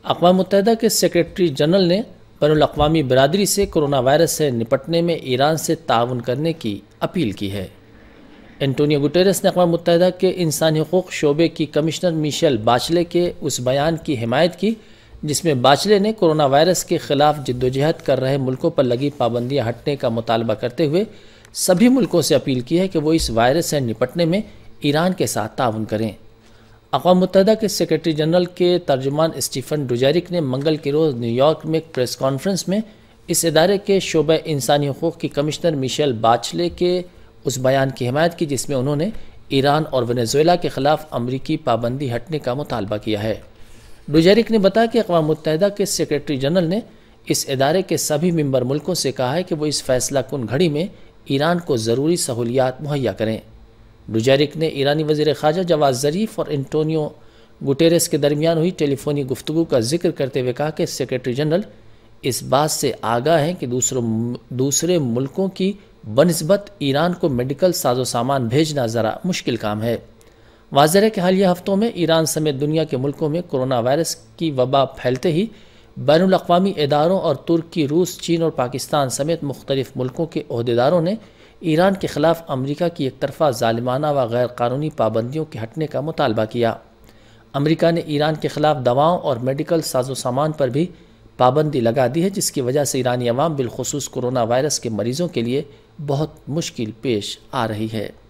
اقوام متحدہ کے سیکریٹری جنرل نے بین الاقوامی برادری سے کرونا وائرس سے نپٹنے میں ایران سے تعاون کرنے کی اپیل کی ہے۔ انٹونیو گٹیرس نے اقوام متحدہ کے انسانی حقوق شعبے کی کمشنر میشیل باچلے کے اس بیان کی حمایت کی جس میں باچلے نے کرونا وائرس کے خلاف جدوجہد کر رہے ملکوں پر لگی پابندیاں ہٹنے کا مطالبہ کرتے ہوئے سبھی ملکوں سے اپیل کی ہے کہ وہ اس وائرس سے نپٹنے میں ایران کے ساتھ تعاون کریں۔ اقوام متحدہ کے سیکریٹری جنرل کے ترجمان اسٹیفن ڈوجیرک نے منگل کے روز نیو یارک میں ایک پریس کانفرنس میں اس ادارے کے شعبہ انسانی حقوق کی کمشنر میشیل باچلے کے اس بیان کی حمایت کی جس میں انہوں نے ایران اور وینزویلا کے خلاف امریکی پابندی ہٹنے کا مطالبہ کیا ہے۔ ڈوجیرک نے بتایا کہ اقوام متحدہ کے سیکریٹری جنرل نے اس ادارے کے سبھی ممبر ملکوں سے کہا ہے کہ وہ اس فیصلہ کن گھڑی میں ایران کو ضروری سہولیات مہیا کریں۔ ڈوجیرک نے ایرانی وزیر خارجہ جواد ظریف اور انٹونیو گٹیرس کے درمیان ہوئی ٹیلی فونی گفتگو کا ذکر کرتے ہوئے کہا کہ سیکریٹری جنرل اس بات سے آگاہ ہیں کہ دوسرے ملکوں کی بنسبت ایران کو میڈیکل ساز و سامان بھیجنا ذرا مشکل کام ہے۔ واضح ہے کہ حالیہ ہفتوں میں ایران سمیت دنیا کے ملکوں میں کرونا وائرس کی وبا پھیلتے ہی بین الاقوامی اداروں اور ترکی، روس، چین اور پاکستان سمیت مختلف ملکوں کے عہدیداروں نے ایران کے خلاف امریکہ کی ایک طرفہ ظالمانہ و غیر قانونی پابندیوں کے ہٹنے کا مطالبہ کیا۔ امریکہ نے ایران کے خلاف دواؤں اور میڈیکل ساز و سامان پر بھی پابندی لگا دی ہے جس کی وجہ سے ایرانی عوام بالخصوص کرونا وائرس کے مریضوں کے لیے بہت مشکل پیش آ رہی ہے۔